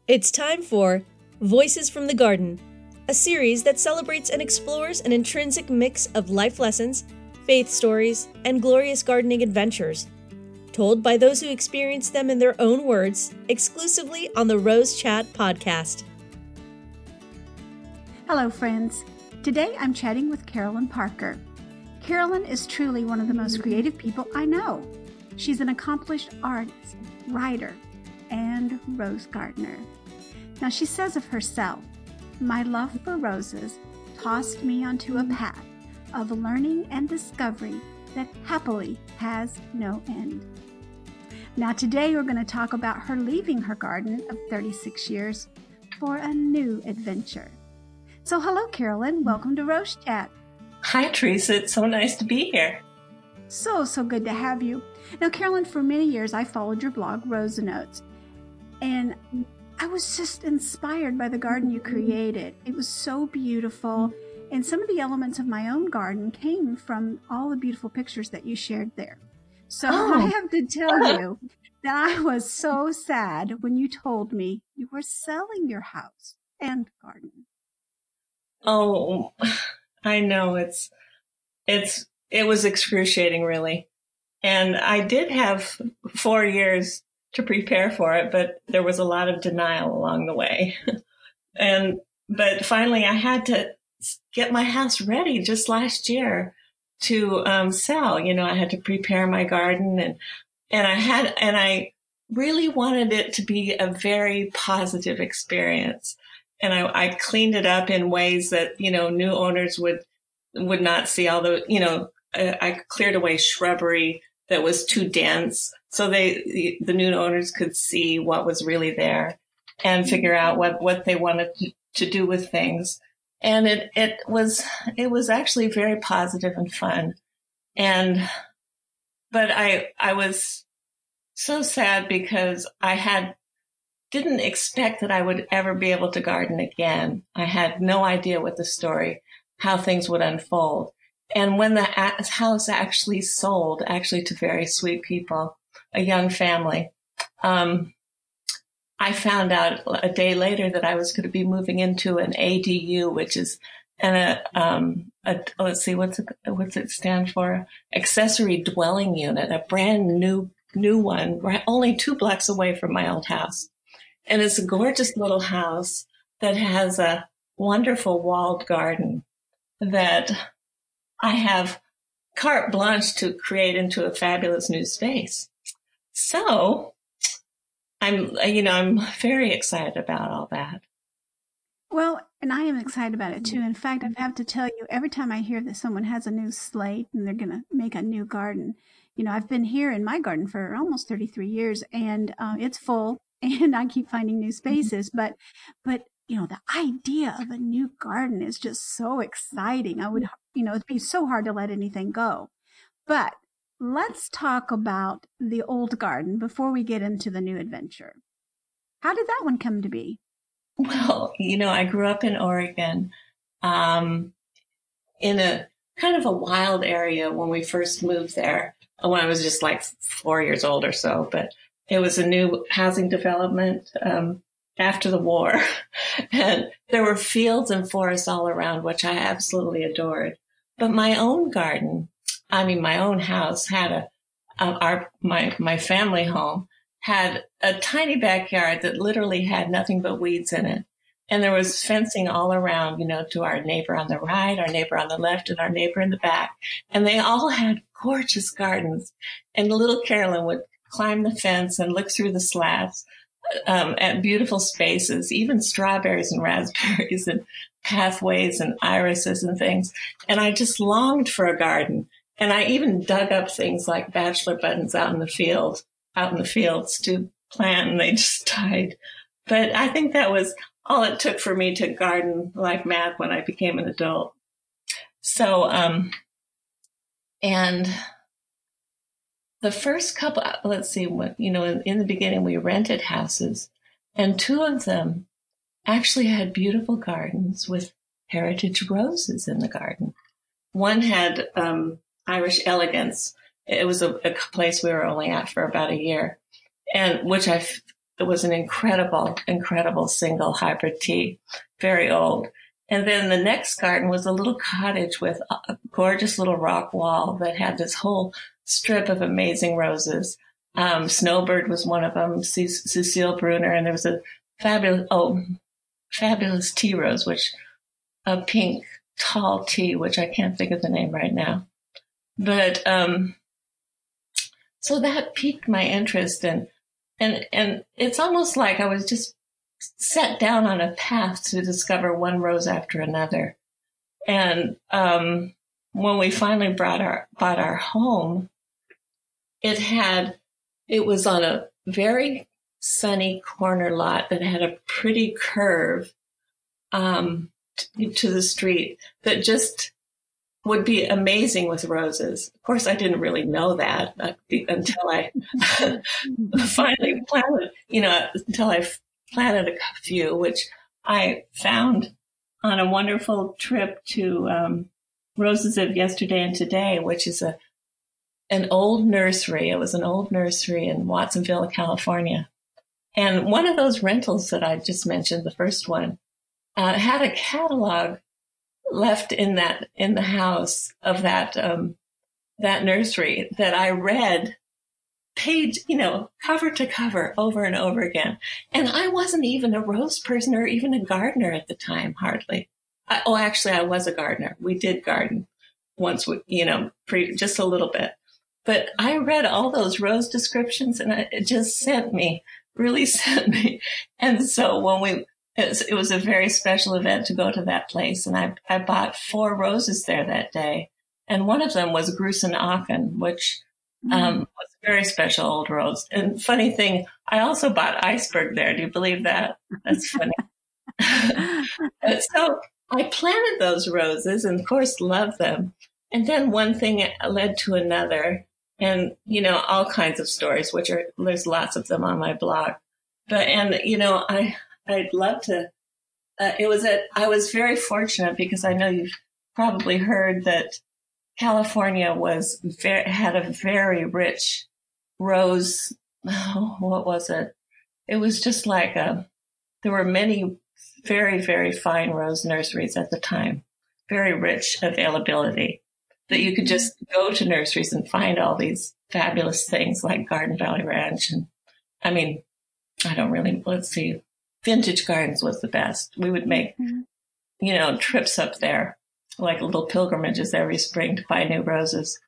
It's time for Voices from the Garden, a series that celebrates and explores an intrinsic mix of life lessons, faith stories, and glorious gardening adventures, told by those who experience them in their own words, exclusively on the Rose Chat podcast. Hello, friends. Today I'm chatting with Carolyn Parker. Carolyn is truly one of the most creative people I know. She's an accomplished artist, writer, and rose gardener. Now, she says of herself, "My love for roses tossed me onto a path of learning and discovery that happily has no end." Now, today we're going to talk about her leaving her garden of 36 years for a new adventure. So, hello, Carolyn. Welcome to Rose Chat. Hi, Teresa. It's so nice to be here. So good to have you. Now, Carolyn, for many years, I followed your blog, Rose Notes, and I was just inspired by the garden you created. It was so beautiful, and some of the elements of my own garden came from all the beautiful pictures that you shared there. So I have to tell you that I was so sad when you told me you were selling your house and garden. Oh, I know. It was excruciating, really. And I did have 4 years to prepare for it, but there was a lot of denial along the way. But finally I had to get my house ready just last year to sell. You know, I had to prepare my garden and I really wanted it to be a very positive experience. And I cleaned it up in ways that, you know, new owners would not see all the, you know, I cleared away shrubbery that was too dense so the new owners could see what was really there and figure out what they wanted to do with things. And it was actually very positive and fun. But I was so sad because I didn't expect that I would ever be able to garden again. I had no idea how things would unfold. And when the house actually sold, to very sweet people, a young family, I found out a day later that I was going to be moving into an ADU, which is let's see, what's it stand for? Accessory dwelling unit, a brand new one, right, only 2 blocks away from my old house. And it's a gorgeous little house that has a wonderful walled garden that I have carte blanche to create into a fabulous new space. So I'm very excited about all that. Well, and I am excited about it too. In fact, I have to tell you, every time I hear that someone has a new slate and they're going to make a new garden, you know, I've been here in my garden for almost 33 years and it's full and I keep finding new spaces, but you know, the idea of a new garden is just so exciting. It'd be so hard to let anything go. But let's talk about the old garden before we get into the new adventure. How did that one come to be? Well, you know, I grew up in Oregon, in a kind of a wild area when we first moved there, when I was just like 4 years old or so, but it was a new housing development, after the war. And there were fields and forests all around, which I absolutely adored. But my own garden, my own house had my family home had a tiny backyard that literally had nothing but weeds in it. And there was fencing all around, you know, to our neighbor on the right, our neighbor on the left, and our neighbor in the back. And they all had gorgeous gardens. And little Carolyn would climb the fence and look through the slats at beautiful spaces, even strawberries and raspberries and pathways and irises and things. And I just longed for a garden. And I even dug up things like bachelor buttons out in the fields to plant, and they just died. But I think that was all it took for me to garden like mad when I became an adult. So, and the first couple, let's see, in the beginning we rented houses, and 2 of them actually had beautiful gardens with heritage roses in the garden. One had Irish elegance. It was a place we were only at for about a year, and which I it was an incredible single hybrid tea, very old. And then the next garden was a little cottage with a gorgeous little rock wall that had this whole strip of amazing roses. Snowbird was one of them, Cecile Brunner, and there was a fabulous tea rose, which a pink tall tea, which I can't think of the name right now. But so that piqued my interest, and it's almost like I was just set down on a path to discover one rose after another. And when we finally bought our home, it was on a very sunny corner lot that had a pretty curve to the street that just would be amazing with roses. Of course, I didn't really know that until I finally planted, until I planted a few, which I found on a wonderful trip to Roses of Yesterday and Today, which is an old nursery. It was an old nursery in Watsonville, California. And one of those rentals that I just mentioned, the first one, had a catalog left in the house of that nursery that I read page, cover to cover over and over again. And I wasn't even a rose person or even a gardener at the time, hardly. Actually, I was a gardener. We did garden once, just a little bit. But I read all those rose descriptions, and it just really sent me. And so it was a very special event to go to that place, and I bought 4 roses there that day. And one of them was Gruson Aachen, which was a very special old rose. And funny thing, I also bought Iceberg there. Do you believe that? That's funny. So I planted those roses and, of course, loved them. And then one thing led to another, and, all kinds of stories, there's lots of them on my blog. I'd love to, I was very fortunate because I know you've probably heard that California had a very rich rose. What was it? It was just like there were many very, very fine rose nurseries at the time, very rich availability, that you could just go to nurseries and find all these fabulous things like Garden Valley Ranch. And let's see, Vintage Gardens was the best. We would make, trips up there, like little pilgrimages every spring to buy new roses.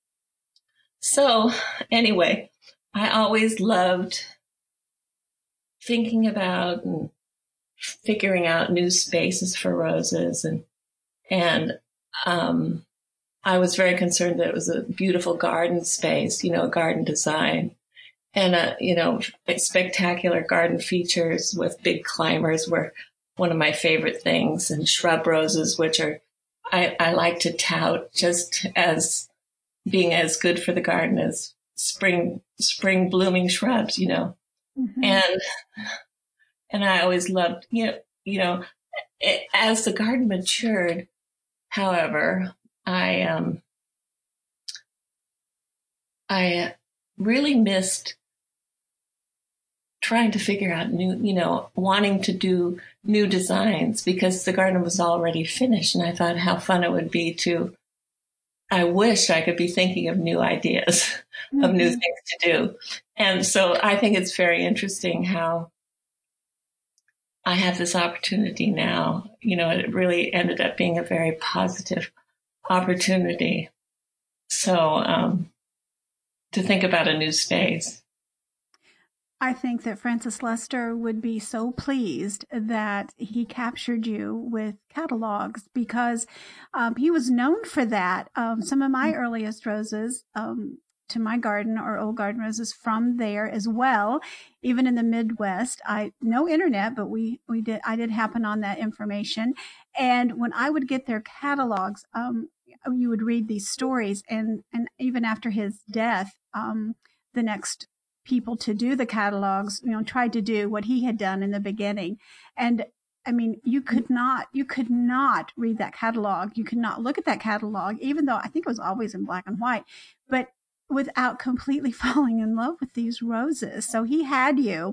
So anyway, I always loved thinking about and figuring out new spaces for roses. And I was very concerned that it was a beautiful garden space, garden design. And, spectacular garden features with big climbers were one of my favorite things, and shrub roses, which I like to tout just as being as good for the garden as spring blooming shrubs, Mm-hmm. And I always loved, as the garden matured, however, I really missed trying to figure out wanting to do new designs, because the garden was already finished. And I thought how fun it would be I wish I could be thinking of new ideas, mm-hmm. of new things to do. And so I think it's very interesting how I have this opportunity now. It really ended up being a very positive opportunity. So, to think about a new space. I think that Francis Lester would be so pleased that he captured you with catalogs, because he was known for that. Some of my earliest roses to my garden are old garden roses from there as well. Even in the Midwest, no internet, but I did happen on that information. And when I would get their catalogs, you would read these stories, and even after his death, the next people to do the catalogs, tried to do what he had done in the beginning. And I mean, you could not read that catalog. You could not look at that catalog, even though I think it was always in black and white, but without completely falling in love with these roses. So he had you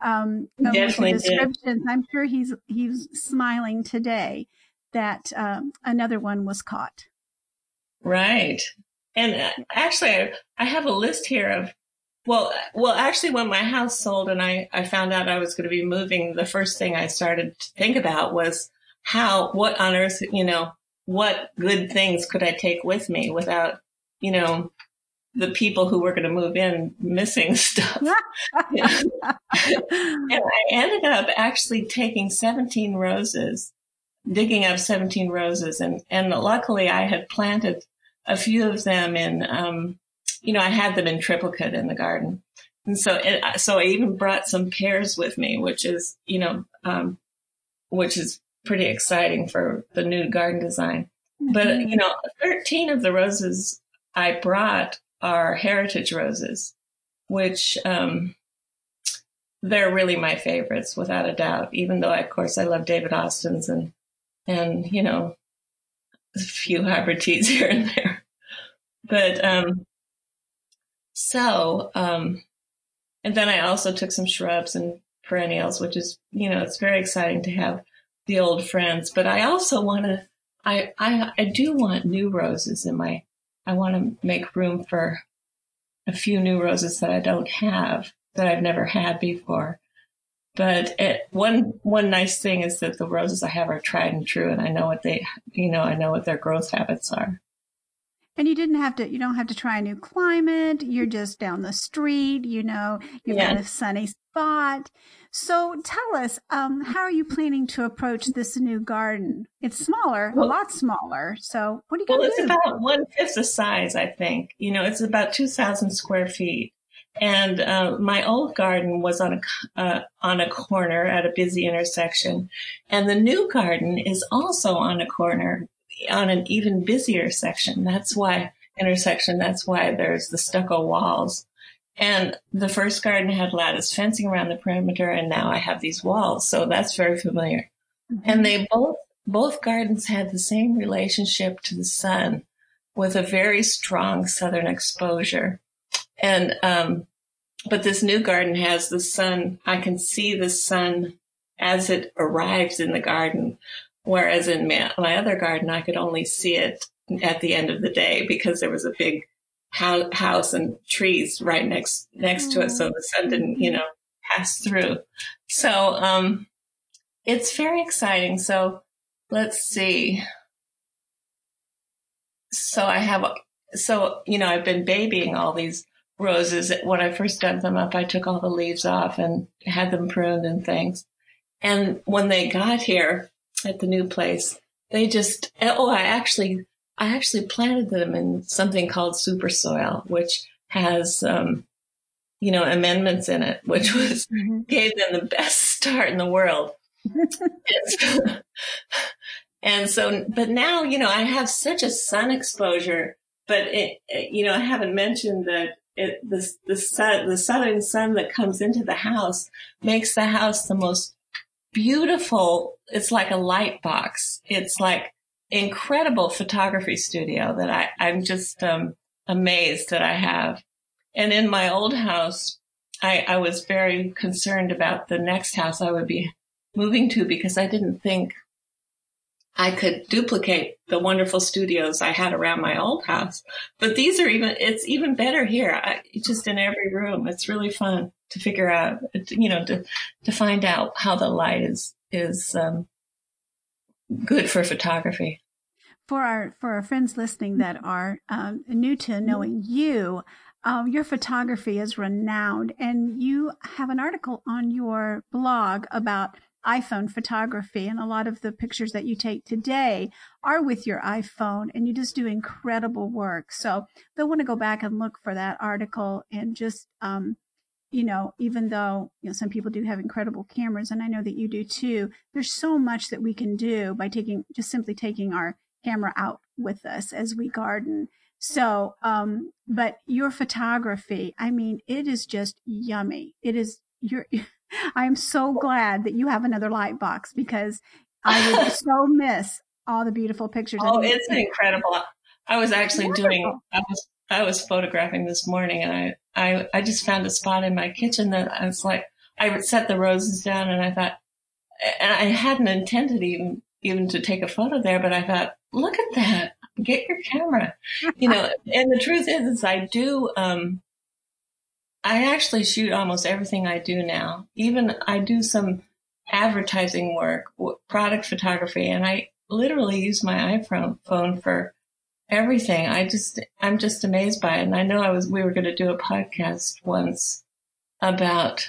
with the Definitely did. descriptions. I'm sure he's smiling today that another one was caught. Right. And actually, I have a list here of, actually, when my house sold and I found out I was going to be moving, the first thing I started to think about was what on earth, what good things could I take with me without, the people who were going to move in missing stuff. And I ended up actually taking 17 roses, digging up 17 roses. And luckily I had planted a few of them in, I had them in triplicate in the garden. And so I even brought some pears with me, which is pretty exciting for the new garden design. Mm-hmm. But, 13 of the roses I brought are heritage roses, which, they're really my favorites without a doubt, even though of course I love David Austin's and, a few hybrid teas here and there. But, and then I also took some shrubs and perennials, which is, it's very exciting to have the old friends, but I also I do want new roses I want to make room for a few new roses that I don't have, that I've never had before. But one nice thing is that the roses I have are tried and true, and I know what their growth habits are. And you don't have to try a new climate. You're just down the street, you've got a sunny spot. So tell us, how are you planning to approach this new garden? It's smaller, a lot smaller. So what are you going to do? Well, it's about 1/5 the size, I think. It's about 2,000 square feet. And my old garden was on a corner at a busy intersection. And the new garden is also on a corner on an even busier intersection. That's why there's the stucco walls. And the first garden had lattice fencing around the perimeter, and now I have these walls. So that's very familiar. Mm-hmm. And they both gardens had the same relationship to the sun, with a very strong southern exposure. And, but this new garden has the sun. I can see the sun as it arrives in the garden. Whereas in my other garden, I could only see it at the end of the day because there was a big house and trees right next to it. So the sun didn't, pass through. So, it's very exciting. So let's see. So I've been babying all these roses. When I first dug them up, I took all the leaves off and had them pruned and things. And when they got here at the new place, they just, I actually planted them in something called super soil, which has, amendments in it, which gave them the best start in the world. And so, but now, I have such a sun exposure, but I haven't mentioned that the southern sun that comes into the house makes the house the most beautiful. It's like a light box. It's like incredible photography studio that I'm just amazed that I have. And in my old house, I was very concerned about the next house I would be moving to because I didn't think I could duplicate the wonderful studios I had around my old house. But it's even better here. Just in every room. It's really fun to figure out, to find out how the light is good for photography. For our friends listening that are new to knowing you, your photography is renowned, and you have an article on your blog about iPhone photography, and a lot of the pictures that you take today are with your iPhone, and you just do incredible work. So they'll want to go back and look for that article, and just even though some people do have incredible cameras, and I know that you do too, there's so much that we can do by simply taking our camera out with us as we garden. So, but your photography, it is just yummy. I am so glad that you have another light box, because I would so miss all the beautiful pictures. Oh, it's incredible. I was actually I was photographing this morning, and I just found a spot in my kitchen that I was like, I set the roses down and I thought, and I hadn't intended even to take a photo there, but I thought, look at that. Get your camera, and the truth is I do, I actually shoot almost everything I do now. Even I do some advertising work, product photography, and I literally use my iPhone for everything. I'm just amazed by it. And I know we were going to do a podcast once about,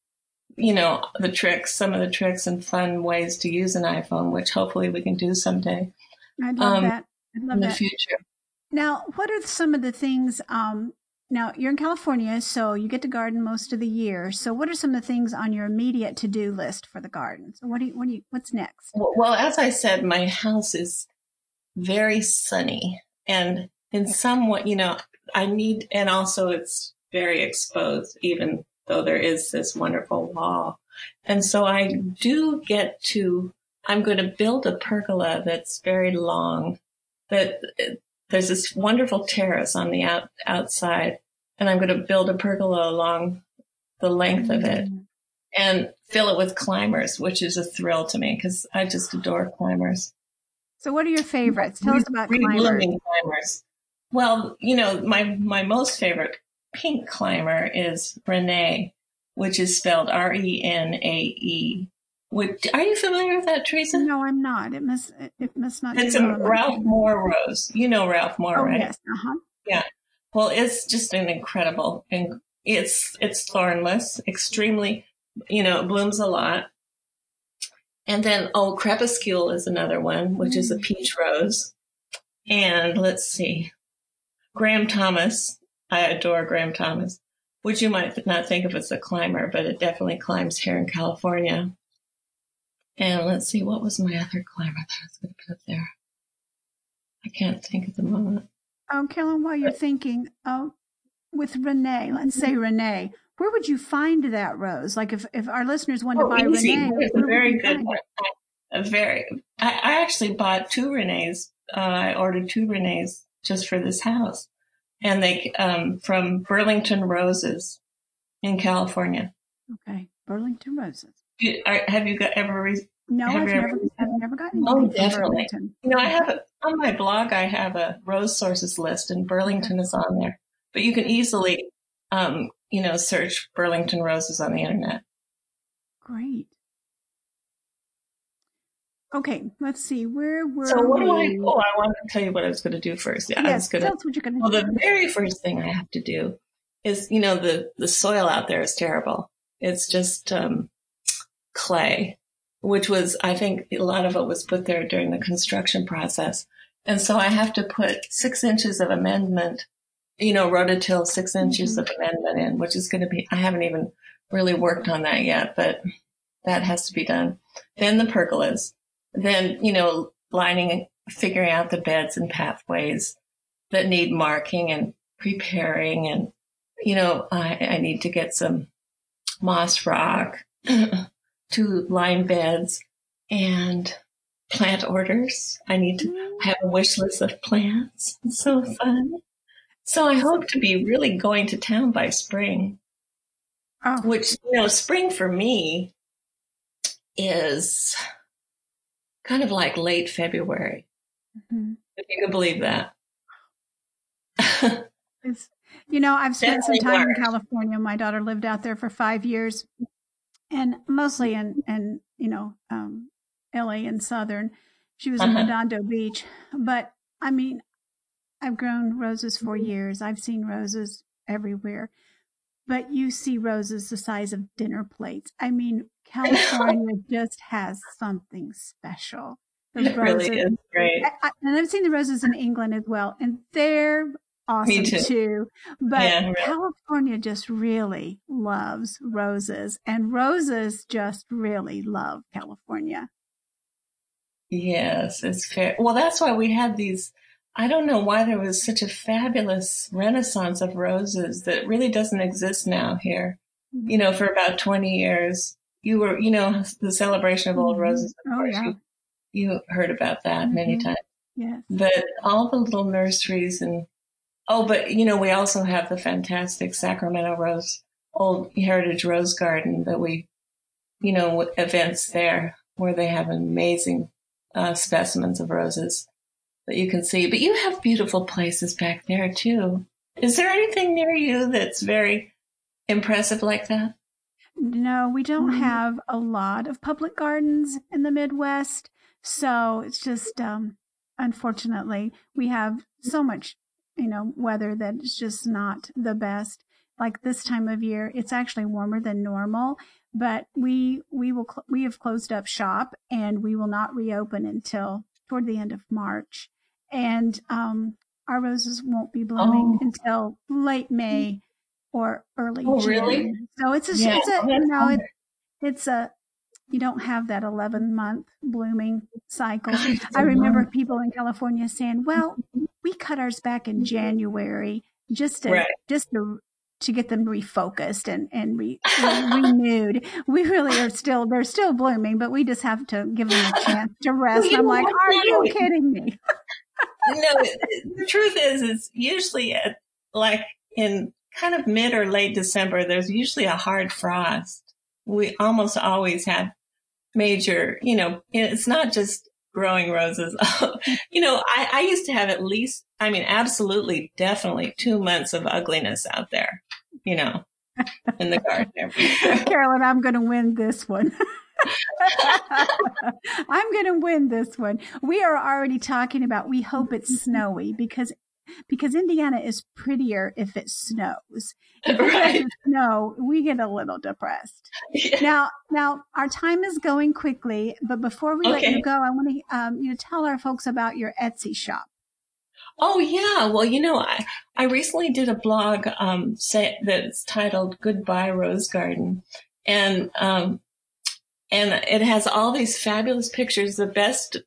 some of the tricks and fun ways to use an iPhone, which hopefully we can do someday. I'd love that. I'd love in the that. future. Now, what are some of the things, now you're in California, so you get to garden most of the year. So what are some of the things on your immediate to-do list for the garden? So what's next? Well, as I said, my house is very sunny and in somewhat, and also it's very exposed, even though there is this wonderful wall. And so I'm going to build a pergola that's very long, that there's this wonderful terrace on the outside, and I'm going to build a pergola along the length of it and fill it with climbers, which is a thrill to me because I just adore climbers. So what are your favorites? Tell us about climbers. Well, my most favorite pink climber is Renae, which is spelled Renae. Are you familiar with that, Teresa? No, I'm not. It must not. It's a Ralph Moore rose. You know Ralph Moore, right? Yes. Yeah. Well, it's just an incredible, and it's thornless, extremely, it blooms a lot. And then, Crepuscule is another one, which is a peach rose. And let's see, Graham Thomas. I adore Graham Thomas, which you might not think of as a climber, but it definitely climbs here in California. And let's see, what was my other climber that I was going to put up there? I can't think at the moment. Carolyn, while you're thinking, with Renae, let's say Renae, where would you find that rose? Like if our listeners want to buy easy. Renae, it's a very good one. I actually bought 2 Renaes. I ordered 2 Renaes just for this house, and they from Burlington Roses in California. Okay, Burlington Roses. Have you ever? No, I've never gotten. Oh, definitely. I have on my blog. I have a rose sources list, and Burlington is on there. But you can easily, search Burlington roses on the internet. Great. Okay, let's see. Where were we? So what do I wanted to tell you what I was going to do first. Yeah, yes, tell us what you're going to do. Well, the very first thing I have to do is, the soil out there is terrible. It's just clay, which was, I think a lot of it was put there during the construction process. And so I have to put 6 inches of amendment, rototill 6 inches of amendment in, which is going to be, I haven't even really worked on that yet, but that has to be done. Then the pergolas, then, figuring out the beds and pathways that need marking and preparing. And, I need to get some moss rock to line beds and plant orders. I need to have a wish list of plants. It's so fun. So I hope to be really going to town by spring, which, spring for me is kind of like late February, if you can believe that. I've spent some time in California. My daughter lived out there for 5 years, and mostly in LA and Southern. She was in Redondo Beach. But, I've grown roses for years. I've seen roses everywhere. But you see roses the size of dinner plates. California just has something special. It really is great. And I've seen the roses in England as well, and they're awesome too. But California just really loves roses, and roses just really love California. Yes, it's fair. Well, that's why we had these. I don't know why there was such a fabulous renaissance of roses that really doesn't exist now here. For about 20 years, you were, the celebration of old roses. Of course, you heard about that many times. Yes. But all the little nurseries and, we also have the fantastic Sacramento rose old Heritage Rose Garden that events there where they have amazing specimens of roses that you can see. But you have beautiful places back there too. Is there anything near you that's very impressive like that? No, we don't have a lot of public gardens in the Midwest. So it's just, unfortunately, we have so much, weather that it's just not the best. Like this time of year, it's actually warmer than normal, but we have closed up shop and we will not reopen until toward the end of March. And, our roses won't be blooming until late May or early June. Really? So you don't have that 11-month blooming cycle. I remember people in California saying, well, we cut ours back in January just to get them refocused and renewed. We really they're still blooming, but we just have to give them a chance to rest. I'm like, are you kidding me? No, the truth is usually like in kind of mid or late December, there's usually a hard frost. We almost always have major, it's not just growing roses. I used to have absolutely, definitely 2 months of ugliness out there, in the garden. Carolyn, I'm going to win this one. I'm going to win this one. We are already talking about, we hope it's snowy because Indiana is prettier if it snows. If it doesn't snow, we get a little depressed. Yeah. Now our time is going quickly, but before we let you go, I want to tell our folks about your Etsy shop. Oh yeah, well I recently did a blog that's titled "Goodbye Rose Garden," and it has all these fabulous pictures, the best.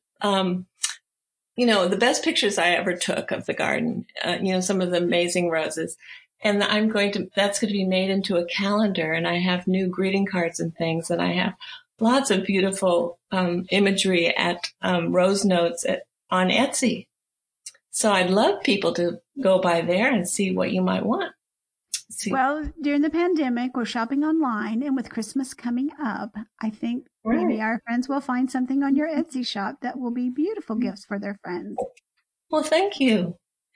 The best pictures I ever took of the garden, some of the amazing roses. And that's going to be made into a calendar. And I have new greeting cards and things. And I have lots of beautiful imagery at Rose Notes on Etsy. So I'd love people to go by there and see what you might want. Well, during the pandemic, we're shopping online, and with Christmas coming up, I think maybe our friends will find something on your Etsy shop that will be beautiful gifts for their friends. Well, thank you.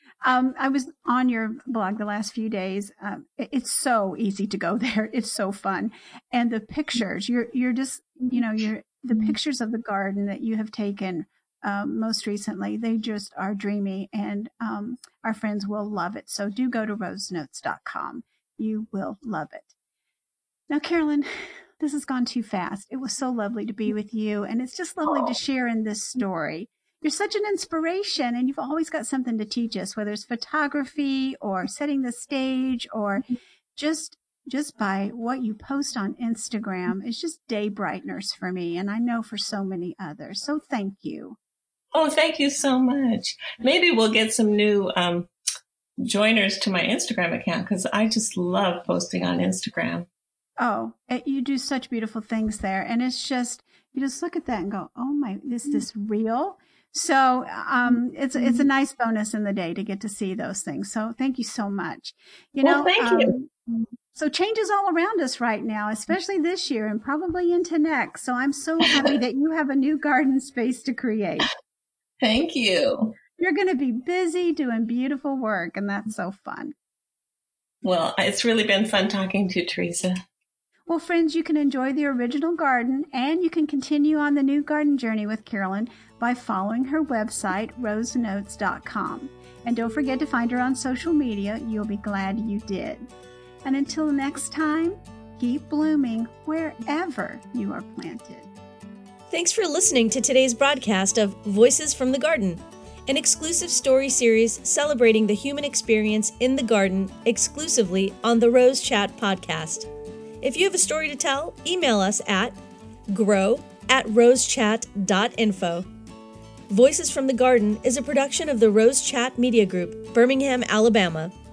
I was on your blog the last few days. It's so easy to go there. It's so fun. And the pictures, you're just, the pictures of the garden that you have taken most recently, they just are dreamy, and our friends will love it. So do go to rosenotes.com. You will love it. Now, Carolyn, this has gone too fast. It was so lovely to be with you, and it's just lovely to share in this story. You're such an inspiration, and you've always got something to teach us, whether it's photography or setting the stage or just by what you post on Instagram. It's just day brighteners for me, and I know for so many others. So thank you. Oh, thank you so much. Maybe we'll get some new joiners to my Instagram account, because I just love posting on Instagram. Oh, you do such beautiful things there. And it's just, you just look at that and go, oh my, is this real? So it's a nice bonus in the day to get to see those things. So thank you so much. Thank you. So change is all around us right now, especially this year and probably into next. So I'm so happy that you have a new garden space to create. Thank you. You're going to be busy doing beautiful work, and that's so fun. Well, it's really been fun talking to you, Teresa. Well, friends, you can enjoy the original garden, and you can continue on the new garden journey with Carolyn by following her website, rosenotes.com. And don't forget to find her on social media. You'll be glad you did. And until next time, keep blooming wherever you are planted. Thanks for listening to today's broadcast of Voices from the Garden, an exclusive story series celebrating the human experience in the garden exclusively on the Rose Chat podcast. If you have a story to tell, email us at grow@rosechat.info. Voices from the Garden is a production of the Rose Chat Media Group, Birmingham, Alabama.